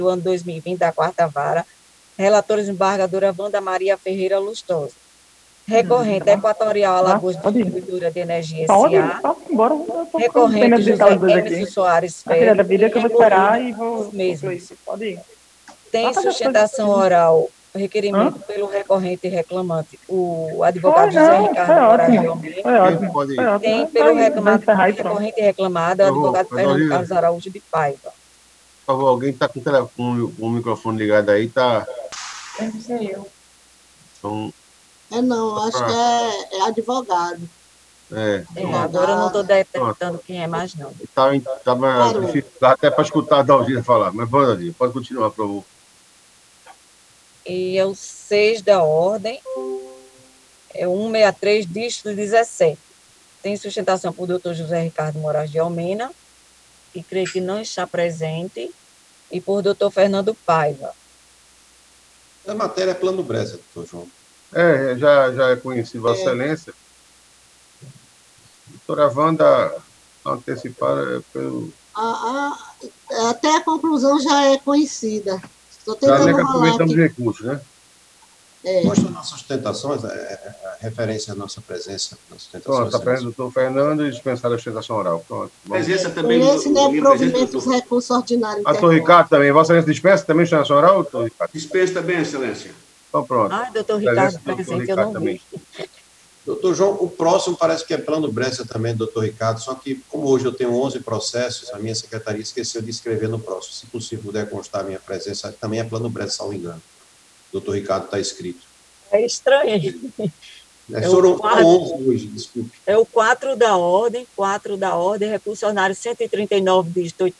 do ano 2020 da quarta vara, relatora desembargadora Wanda Maria Ferreira Lustosa. Recorrente Equatorial Alagoas Distribuidora de Energia S.A. Pode embora, eu tô com pena Recorrente de visitar José os dois Emerson aqui. Soares A filha da Ferro vida que eu e vou esperar envolvido e os vou mesmos. Pode ir. Tem Vai fazer as coisas. sustentação oral, requerimento Hã? pelo recorrente e reclamante, o advogado Foi, José não, foi Ricardo Moraes de ótimo. Almeida. Foi ótimo. Pode Foi ir. ótimo. Tem Vai, pelo vai encerrar e pronto. recorrente e reclamado, o Por favor, advogado Fernando Olívia, Carlos Araújo de Paiva. por favor, alguém está com o microfone ligado aí, tá? Deve ser eu. Então, Não, acho que pra, é advogado. Agora eu não estou pronto. detectando quem é mais, não. Tava difícil, dá até para escutar a Dalgina falar, mas pode continuar, por favor. E é o 6 da ordem, é o 163, dígito 17. Tem sustentação por doutor José Ricardo Moraes de Almeida, que creio que não está presente, e por doutor Fernando Paiva. A matéria é plano Bresa, doutor João. Já é conhecido, Vossa Excelência. Doutora Wanda, antecipada pelo... Até a conclusão já é conhecida. Estou Já tentando que rolar aproveitamos aqui. recursos, né? Mostra nossas sustentações, a referência à nossa presença nas sustentações. Pronto, está presente o doutor Fernando e dispensar a sustentação oral. Pronto. Presença também Esse não é provimento dos doutor. recursos ordinários. Doutor Ricardo também. Vossa Excelência dispensa também a sustentação oral, doutor Ricardo? Dispensa também, excelência. Então, pronto. Doutor Ricardo Presença do doutor presente, eu Ricardo não também. vi. Doutor João, o próximo parece que é plano Bresa também, doutor Ricardo, só que como hoje eu tenho 11 processos, a minha secretaria esqueceu de escrever no próximo. Se possível, puder constar a minha presença, também é plano Bresa, salvo engano. Doutor Ricardo está escrito. É estranho. Foram 11 hoje, desculpe. É o 4 da ordem, recurso ordinário 139, dígito